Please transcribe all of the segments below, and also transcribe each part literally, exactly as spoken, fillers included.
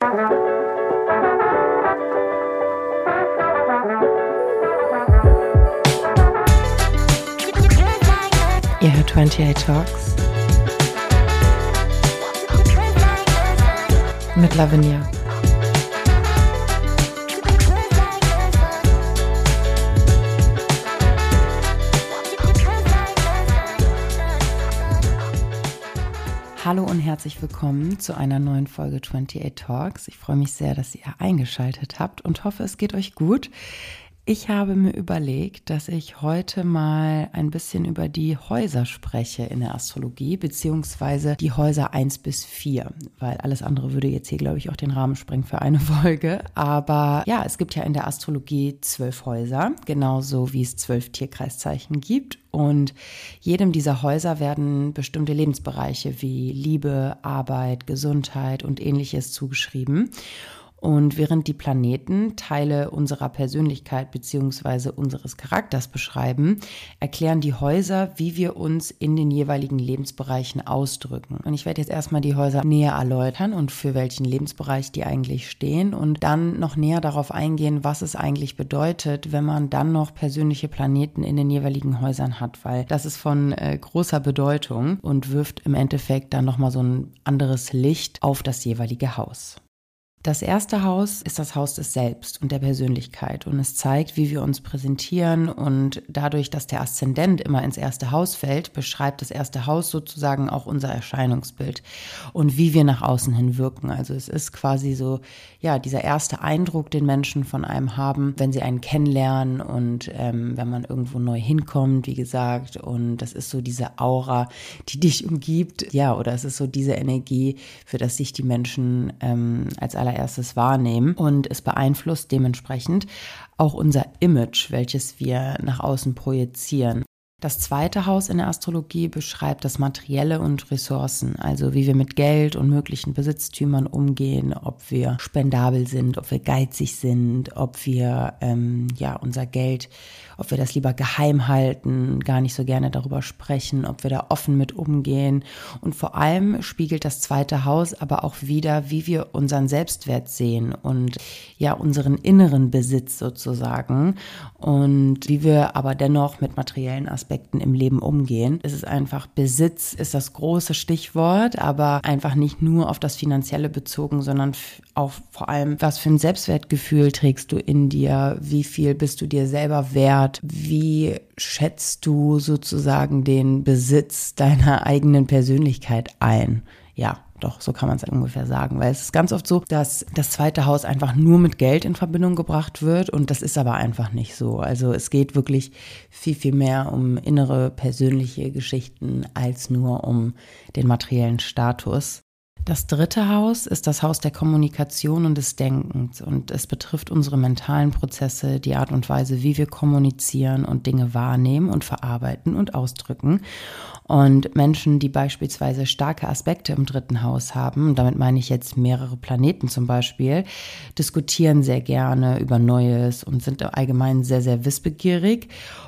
Ihr hört achtundvierzig Talks mit Lavinia. Hallo und herzlich willkommen zu einer neuen Folge achtundvierzig Talks. Ich freue mich sehr, dass ihr eingeschaltet habt und hoffe, es geht euch gut. Ich habe mir überlegt, dass ich heute mal ein bisschen über die Häuser spreche in der Astrologie, beziehungsweise die Häuser eins bis vier, weil alles andere würde jetzt hier, glaube ich, auch den Rahmen sprengen für eine Folge. Aber ja, es gibt ja in der Astrologie zwölf Häuser, genauso wie es zwölf Tierkreiszeichen gibt. Und jedem dieser Häuser werden bestimmte Lebensbereiche wie Liebe, Arbeit, Gesundheit und Ähnliches zugeschrieben. Und während die Planeten Teile unserer Persönlichkeit bzw. unseres Charakters beschreiben, erklären die Häuser, wie wir uns in den jeweiligen Lebensbereichen ausdrücken. Und ich werde jetzt erstmal die Häuser näher erläutern und für welchen Lebensbereich die eigentlich stehen und dann noch näher darauf eingehen, was es eigentlich bedeutet, wenn man dann noch persönliche Planeten in den jeweiligen Häusern hat, weil das ist von äh, großer Bedeutung und wirft im Endeffekt dann nochmal so ein anderes Licht auf das jeweilige Haus. Das erste Haus ist das Haus des Selbst und der Persönlichkeit und es zeigt, wie wir uns präsentieren und dadurch, dass der Aszendent immer ins erste Haus fällt, beschreibt das erste Haus sozusagen auch unser Erscheinungsbild und wie wir nach außen hin wirken. Also es ist quasi so, ja, dieser erste Eindruck, den Menschen von einem haben, wenn sie einen kennenlernen und ähm, wenn man irgendwo neu hinkommt, wie gesagt, und das ist so diese Aura, die dich umgibt, ja, oder es ist so diese Energie, für das sich die Menschen ähm, als allererstes erstes wahrnehmen und es beeinflusst dementsprechend auch unser Image, welches wir nach außen projizieren. Das zweite Haus in der Astrologie beschreibt das Materielle und Ressourcen, also wie wir mit Geld und möglichen Besitztümern umgehen, ob wir spendabel sind, ob wir geizig sind, ob wir ähm, ja unser Geld, ob wir das lieber geheim halten, gar nicht so gerne darüber sprechen, ob wir da offen mit umgehen. Und vor allem spiegelt das zweite Haus aber auch wider, wie wir unseren Selbstwert sehen und ja unseren inneren Besitz sozusagen und wie wir aber dennoch mit materiellen Aspekten im Leben umgehen. Es ist einfach, Besitz ist das große Stichwort, aber einfach nicht nur auf das Finanzielle bezogen, sondern auch vor allem, was für ein Selbstwertgefühl trägst du in dir, wie viel bist du dir selber wert, wie schätzt du sozusagen den Besitz deiner eigenen Persönlichkeit ein? Ja. Doch, so kann man es ungefähr sagen, weil es ist ganz oft so, dass das zweite Haus einfach nur mit Geld in Verbindung gebracht wird und das ist aber einfach nicht so. Also es geht wirklich viel, viel mehr um innere, persönliche Geschichten als nur um den materiellen Status. Das dritte Haus ist das Haus der Kommunikation und des Denkens und es betrifft unsere mentalen Prozesse, die Art und Weise, wie wir kommunizieren und Dinge wahrnehmen und verarbeiten und ausdrücken. Und Menschen, die beispielsweise starke Aspekte im dritten Haus haben, und damit meine ich jetzt mehrere Planeten zum Beispiel, diskutieren sehr gerne über Neues und sind allgemein sehr, sehr wissbegierig.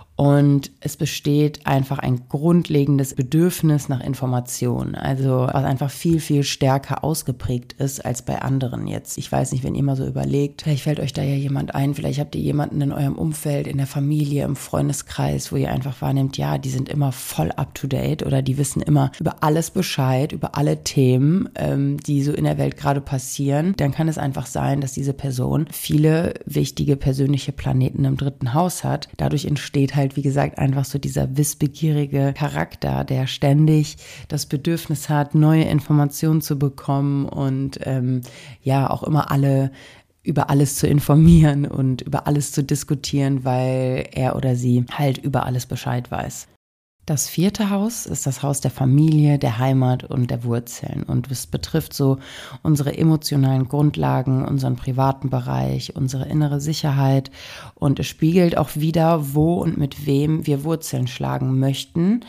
Und es besteht einfach ein grundlegendes Bedürfnis nach Information, also was einfach viel, viel stärker ausgeprägt ist als bei anderen jetzt. Ich weiß nicht, wenn ihr mal so überlegt, vielleicht fällt euch da ja jemand ein, vielleicht habt ihr jemanden in eurem Umfeld, in der Familie, im Freundeskreis, wo ihr einfach wahrnehmt, ja, die sind immer voll up to date oder die wissen immer über alles Bescheid, über alle Themen, ähm, die so in der Welt gerade passieren. Dann kann es einfach sein, dass diese Person viele wichtige persönliche Planeten im dritten Haus hat. Dadurch entsteht halt, wie gesagt, einfach so dieser wissbegierige Charakter, der ständig das Bedürfnis hat, neue Informationen zu bekommen und ähm, ja auch immer alle über alles zu informieren und über alles zu diskutieren, weil er oder sie halt über alles Bescheid weiß. Das vierte Haus ist das Haus der Familie, der Heimat und der Wurzeln und es betrifft so unsere emotionalen Grundlagen, unseren privaten Bereich, unsere innere Sicherheit und es spiegelt auch wider, wo und mit wem wir Wurzeln schlagen möchten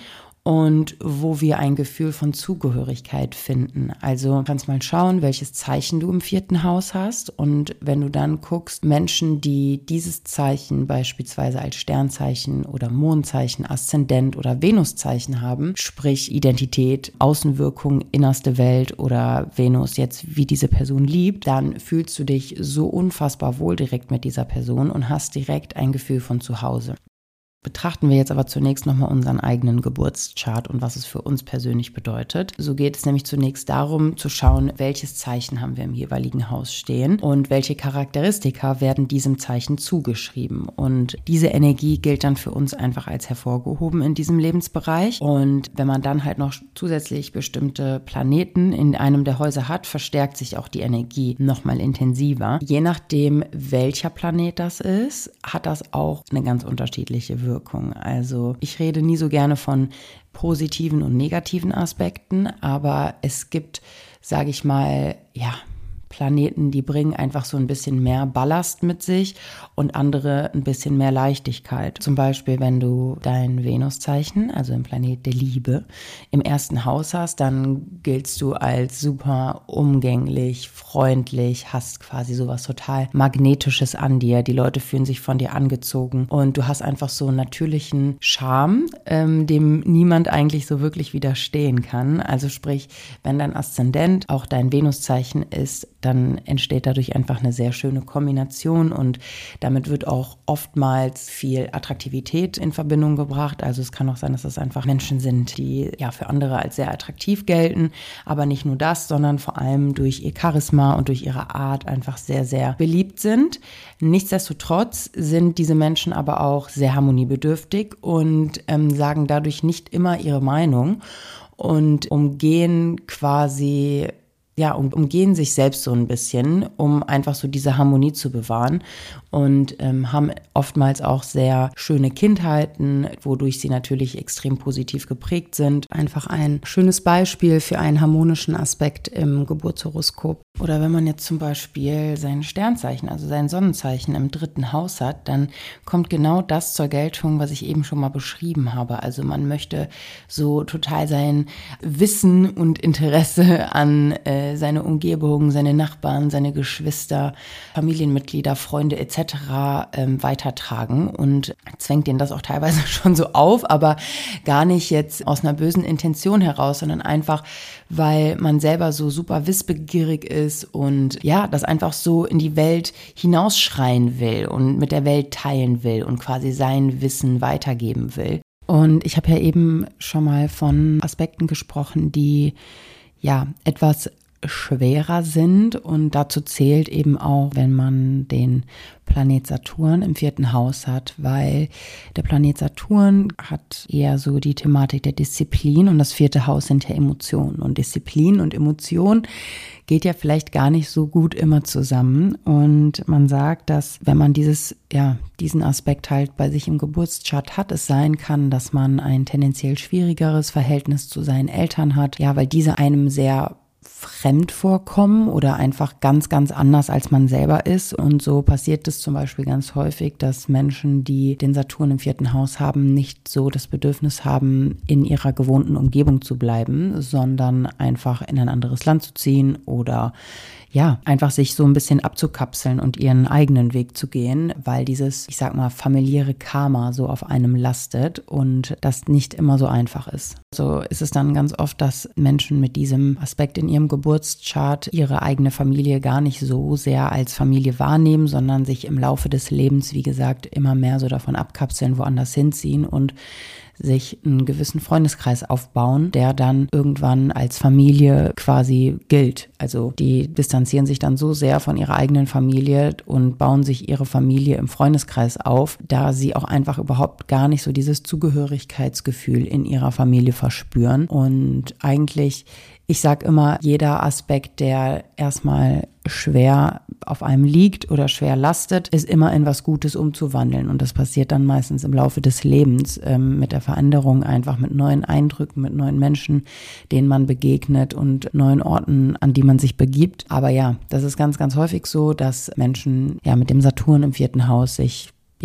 und wo wir ein Gefühl von Zugehörigkeit finden. Also du kannst mal schauen, welches Zeichen du im vierten Haus hast, und wenn du dann guckst, Menschen, die dieses Zeichen beispielsweise als Sternzeichen oder Mondzeichen, Aszendent oder Venuszeichen haben, sprich Identität, Außenwirkung, innerste Welt oder Venus jetzt, wie diese Person liebt, dann fühlst du dich so unfassbar wohl direkt mit dieser Person und hast direkt ein Gefühl von Zuhause. Betrachten wir jetzt aber zunächst nochmal unseren eigenen Geburtschart und was es für uns persönlich bedeutet. So geht es nämlich zunächst darum, zu schauen, welches Zeichen haben wir im jeweiligen Haus stehen und welche Charakteristika werden diesem Zeichen zugeschrieben. Und diese Energie gilt dann für uns einfach als hervorgehoben in diesem Lebensbereich. Und wenn man dann halt noch zusätzlich bestimmte Planeten in einem der Häuser hat, verstärkt sich auch die Energie nochmal intensiver. Je nachdem, welcher Planet das ist, hat das auch eine ganz unterschiedliche Wirkung. Wirkung. Also ich rede nie so gerne von positiven und negativen Aspekten, aber es gibt, sage ich mal, ja, Planeten, die bringen einfach so ein bisschen mehr Ballast mit sich und andere ein bisschen mehr Leichtigkeit. Zum Beispiel, wenn du dein Venuszeichen, also im Planet der Liebe, im ersten Haus hast, dann giltst du als super umgänglich, freundlich, hast quasi sowas total Magnetisches an dir. Die Leute fühlen sich von dir angezogen und du hast einfach so einen natürlichen Charme, ähm, dem niemand eigentlich so wirklich widerstehen kann. Also sprich, wenn dein Aszendent auch dein Venuszeichen ist, dann entsteht dadurch einfach eine sehr schöne Kombination und damit wird auch oftmals viel Attraktivität in Verbindung gebracht. Also es kann auch sein, dass das einfach Menschen sind, die ja für andere als sehr attraktiv gelten, aber nicht nur das, sondern vor allem durch ihr Charisma und durch ihre Art einfach sehr, sehr beliebt sind. Nichtsdestotrotz sind diese Menschen aber auch sehr harmoniebedürftig und ähm, sagen dadurch nicht immer ihre Meinung und umgehen quasi Ja, um, umgehen sich selbst so ein bisschen, um einfach so diese Harmonie zu bewahren und ähm, haben oftmals auch sehr schöne Kindheiten, wodurch sie natürlich extrem positiv geprägt sind. Einfach ein schönes Beispiel für einen harmonischen Aspekt im Geburtshoroskop. Oder wenn man jetzt zum Beispiel sein Sternzeichen, also sein Sonnenzeichen im dritten Haus hat, dann kommt genau das zur Geltung, was ich eben schon mal beschrieben habe. Also man möchte so total sein Wissen und Interesse an äh, seine Umgebung, seine Nachbarn, seine Geschwister, Familienmitglieder, Freunde et cetera ähm, weitertragen und zwängt denen das auch teilweise schon so auf, aber gar nicht jetzt aus einer bösen Intention heraus, sondern einfach, weil man selber so super wissbegierig ist und ja, das einfach so in die Welt hinausschreien will und mit der Welt teilen will und quasi sein Wissen weitergeben will. Und ich habe ja eben schon mal von Aspekten gesprochen, die ja etwas schwerer sind und dazu zählt eben auch, wenn man den Planet Saturn im vierten Haus hat, weil der Planet Saturn hat eher so die Thematik der Disziplin und das vierte Haus sind ja Emotionen und Disziplin und Emotion geht ja vielleicht gar nicht so gut immer zusammen und man sagt, dass wenn man dieses, ja, diesen Aspekt halt bei sich im Geburtschart hat, es sein kann, dass man ein tendenziell schwierigeres Verhältnis zu seinen Eltern hat, ja, weil diese einem sehr fremd vorkommen oder einfach ganz, ganz anders, als man selber ist. Und so passiert es zum Beispiel ganz häufig, dass Menschen, die den Saturn im vierten Haus haben, nicht so das Bedürfnis haben, in ihrer gewohnten Umgebung zu bleiben, sondern einfach in ein anderes Land zu ziehen oder ja, einfach sich so ein bisschen abzukapseln und ihren eigenen Weg zu gehen, weil dieses, ich sag mal, familiäre Karma so auf einem lastet und das nicht immer so einfach ist. So ist es dann ganz oft, dass Menschen mit diesem Aspekt in ihrem Geburtschart ihre eigene Familie gar nicht so sehr als Familie wahrnehmen, sondern sich im Laufe des Lebens, wie gesagt, immer mehr so davon abkapseln, woanders hinziehen und sich einen gewissen Freundeskreis aufbauen, der dann irgendwann als Familie quasi gilt. Also die distanzieren sich dann so sehr von ihrer eigenen Familie und bauen sich ihre Familie im Freundeskreis auf, da sie auch einfach überhaupt gar nicht so dieses Zugehörigkeitsgefühl in ihrer Familie verspüren. Und eigentlich, ich sag immer, jeder Aspekt, der erstmal schwer auf einem liegt oder schwer lastet, ist immer in was Gutes umzuwandeln. Und das passiert dann meistens im Laufe des Lebens ähm, mit der Veränderung, einfach mit neuen Eindrücken, mit neuen Menschen, denen man begegnet und neuen Orten, an die man sich begibt. Aber ja, das ist ganz, ganz häufig so, dass Menschen ja mit dem Saturn im vierten Haus sich ja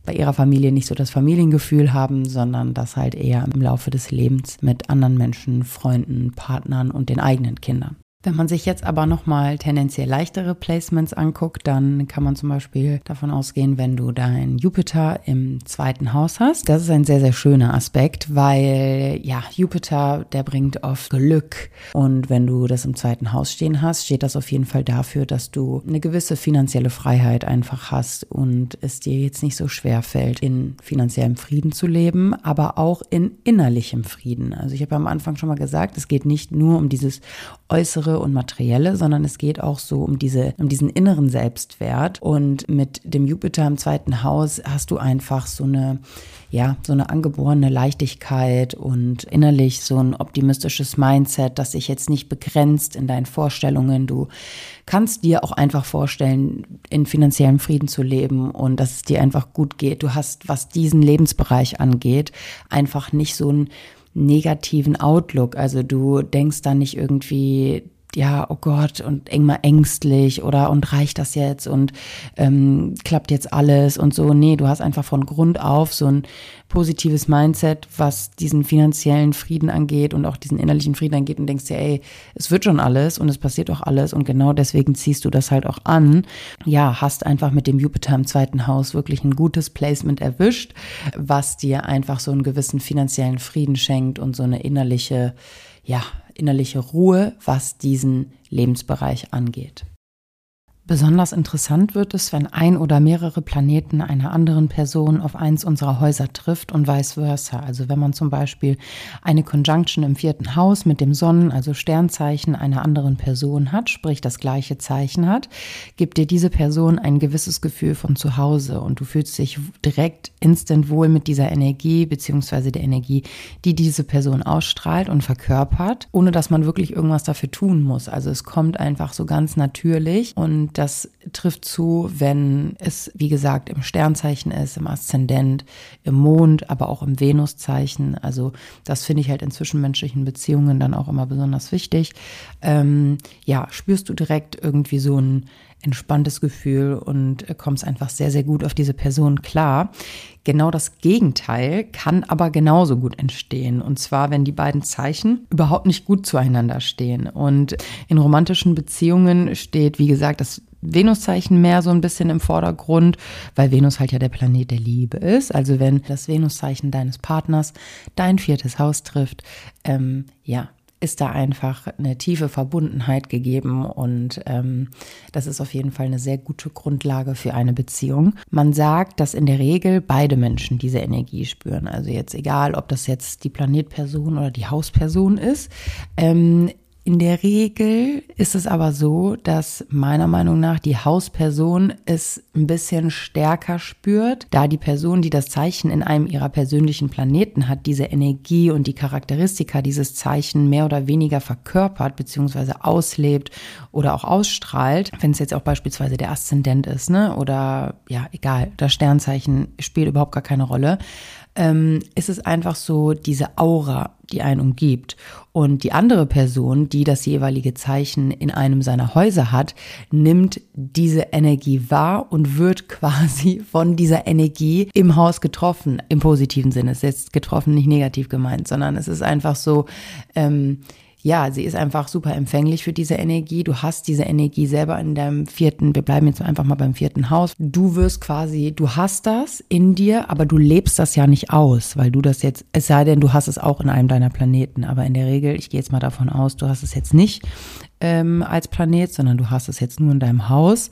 bei ihrer Familie nicht so das Familiengefühl haben, sondern das halt eher im Laufe des Lebens mit anderen Menschen, Freunden, Partnern und den eigenen Kindern. Wenn man sich jetzt aber nochmal tendenziell leichtere Placements anguckt, dann kann man zum Beispiel davon ausgehen, wenn du deinen Jupiter im zweiten Haus hast. Das ist ein sehr, sehr schöner Aspekt, weil ja, Jupiter, der bringt oft Glück. Und wenn du das im zweiten Haus stehen hast, steht das auf jeden Fall dafür, dass du eine gewisse finanzielle Freiheit einfach hast und es dir jetzt nicht so schwer fällt, in finanziellem Frieden zu leben, aber auch in innerlichem Frieden. Also ich habe am Anfang schon mal gesagt, es geht nicht nur um dieses äußere und materielle, sondern es geht auch so um diese, um diesen inneren Selbstwert. Und mit dem Jupiter im zweiten Haus hast du einfach so eine, ja, so eine angeborene Leichtigkeit und innerlich so ein optimistisches Mindset, das sich jetzt nicht begrenzt in deinen Vorstellungen. Du kannst dir auch einfach vorstellen, in finanziellem Frieden zu leben und dass es dir einfach gut geht. Du hast, was diesen Lebensbereich angeht, einfach nicht so ein negativen Outlook. Also du denkst dann nicht irgendwie, ja, oh Gott, und immer ängstlich oder und reicht das jetzt und ähm, klappt jetzt alles und so. Nee, du hast einfach von Grund auf so ein positives Mindset, was diesen finanziellen Frieden angeht und auch diesen innerlichen Frieden angeht und denkst dir, ey, es wird schon alles und es passiert auch alles und genau deswegen ziehst du das halt auch an. Ja, hast einfach mit dem Jupiter im zweiten Haus wirklich ein gutes Placement erwischt, was dir einfach so einen gewissen finanziellen Frieden schenkt und so eine innerliche, ja, innerliche Ruhe, was diesen Lebensbereich angeht. Besonders interessant wird es, wenn ein oder mehrere Planeten einer anderen Person auf eins unserer Häuser trifft und vice versa. Also wenn man zum Beispiel eine Conjunction im vierten Haus mit dem Sonnen, also Sternzeichen einer anderen Person hat, sprich das gleiche Zeichen hat, gibt dir diese Person ein gewisses Gefühl von zu Hause und du fühlst dich direkt instant wohl mit dieser Energie beziehungsweise der Energie, die diese Person ausstrahlt und verkörpert, ohne dass man wirklich irgendwas dafür tun muss. Also es kommt einfach so ganz natürlich und das trifft zu, wenn es, wie gesagt, im Sternzeichen ist, im Aszendent, im Mond, aber auch im Venuszeichen. Also das finde ich halt in zwischenmenschlichen Beziehungen dann auch immer besonders wichtig. Ähm, ja, spürst du direkt irgendwie so ein entspanntes Gefühl und kommst einfach sehr, sehr gut auf diese Person klar. Genau das Gegenteil kann aber genauso gut entstehen. Und zwar, wenn die beiden Zeichen überhaupt nicht gut zueinander stehen. Und in romantischen Beziehungen steht, wie gesagt, das Venuszeichen mehr so ein bisschen im Vordergrund, weil Venus halt ja der Planet der Liebe ist. Also wenn das Venuszeichen deines Partners dein viertes Haus trifft, ähm, ja, ist da einfach eine tiefe Verbundenheit gegeben und ähm, das ist auf jeden Fall eine sehr gute Grundlage für eine Beziehung. Man sagt, dass in der Regel beide Menschen diese Energie spüren. Also jetzt egal, ob das jetzt die Planetperson oder die Hausperson ist. Ähm, In der Regel ist es aber so, dass meiner Meinung nach die Hausperson es ein bisschen stärker spürt, da die Person, die das Zeichen in einem ihrer persönlichen Planeten hat, diese Energie und die Charakteristika dieses Zeichen mehr oder weniger verkörpert bzw. auslebt oder auch ausstrahlt. Wenn es jetzt auch beispielsweise der Aszendent ist, ne, oder ja, egal, das Sternzeichen spielt überhaupt gar keine Rolle. Ähm, ist es einfach so diese Aura, die einen umgibt. Und die andere Person, die das jeweilige Zeichen in einem seiner Häuser hat, nimmt diese Energie wahr und wird quasi von dieser Energie im Haus getroffen, im positiven Sinne. Es ist jetzt getroffen, nicht negativ gemeint, sondern es ist einfach so, ähm, ja, sie ist einfach super empfänglich für diese Energie. Du hast diese Energie selber in deinem vierten, wir bleiben jetzt einfach mal beim vierten Haus. Du wirst quasi, du hast das in dir, aber du lebst das ja nicht aus, weil du das jetzt, es sei denn, du hast es auch in einem deiner Planeten. Aber in der Regel, ich gehe jetzt mal davon aus, du hast es jetzt nicht ähm, als Planet, sondern du hast es jetzt nur in deinem Haus.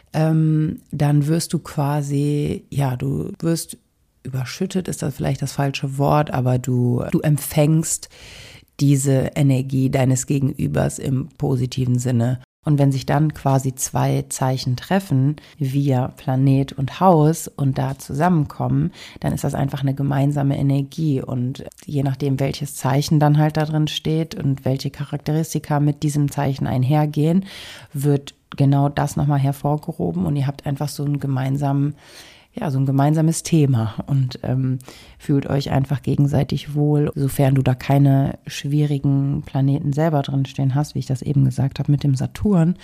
Ähm, dann wirst du quasi, ja, du wirst überschüttet, ist das vielleicht das falsche Wort, aber du, du empfängst diese Energie deines Gegenübers im positiven Sinne. Und wenn sich dann quasi zwei Zeichen treffen, via Planet und Haus, und da zusammenkommen, dann ist das einfach eine gemeinsame Energie. Und je nachdem, welches Zeichen dann halt da drin steht und welche Charakteristika mit diesem Zeichen einhergehen, wird genau das nochmal hervorgehoben und ihr habt einfach so einen gemeinsamen Ja, so ein gemeinsames Thema und ähm, fühlt euch einfach gegenseitig wohl, sofern du da keine schwierigen Planeten selber drin stehen hast, wie ich das eben gesagt habe mit dem Saturn,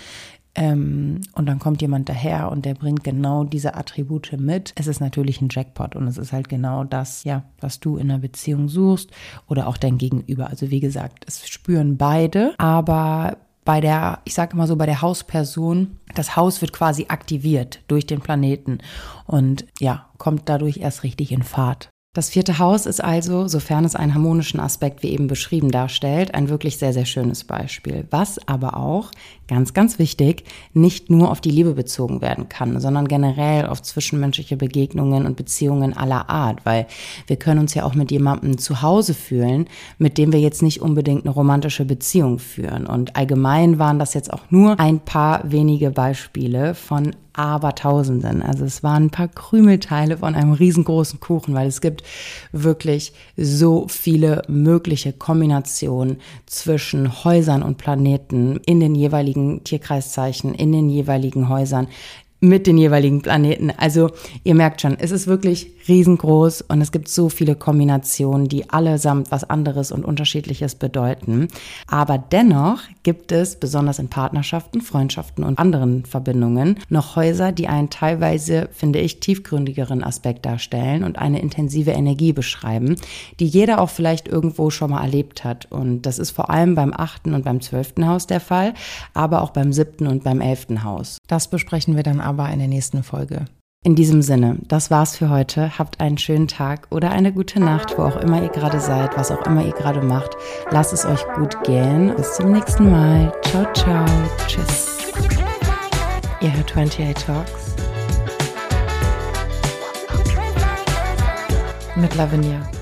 ähm, und dann kommt jemand daher und der bringt genau diese Attribute mit. Es ist natürlich ein Jackpot und es ist halt genau das, ja, was du in einer Beziehung suchst oder auch dein Gegenüber. Also wie gesagt, es spüren beide, aber bei der, ich sage immer so, bei der Hausperson, das Haus wird quasi aktiviert durch den Planeten und ja, kommt dadurch erst richtig in Fahrt. Das vierte Haus ist also, sofern es einen harmonischen Aspekt wie eben beschrieben darstellt, ein wirklich sehr, sehr schönes Beispiel. Was aber auch, ganz, ganz wichtig, nicht nur auf die Liebe bezogen werden kann, sondern generell auf zwischenmenschliche Begegnungen und Beziehungen aller Art, weil wir können uns ja auch mit jemandem zu Hause fühlen, mit dem wir jetzt nicht unbedingt eine romantische Beziehung führen. Und allgemein waren das jetzt auch nur ein paar wenige Beispiele von Abertausenden. Also es waren ein paar Krümelteile von einem riesengroßen Kuchen, weil es gibt wirklich so viele mögliche Kombinationen zwischen Häusern und Planeten in den jeweiligen Tierkreiszeichen, in den jeweiligen Häusern, mit den jeweiligen Planeten. Also ihr merkt schon, es ist wirklich riesengroß und es gibt so viele Kombinationen, die allesamt was anderes und Unterschiedliches bedeuten. Aber dennoch gibt es, besonders in Partnerschaften, Freundschaften und anderen Verbindungen, noch Häuser, die einen teilweise, finde ich, tiefgründigeren Aspekt darstellen und eine intensive Energie beschreiben, die jeder auch vielleicht irgendwo schon mal erlebt hat. Und das ist vor allem beim achten und beim zwölften Haus der Fall, aber auch beim siebten und beim elften Haus. Das besprechen wir dann aber in der nächsten Folge. In diesem Sinne, das war's für heute. Habt einen schönen Tag oder eine gute Nacht, wo auch immer ihr gerade seid, was auch immer ihr gerade macht. Lasst es euch gut gehen. Bis zum nächsten Mal. Ciao, ciao. Tschüss. Ihr hört achtundachtzig Talks mit Lavinia.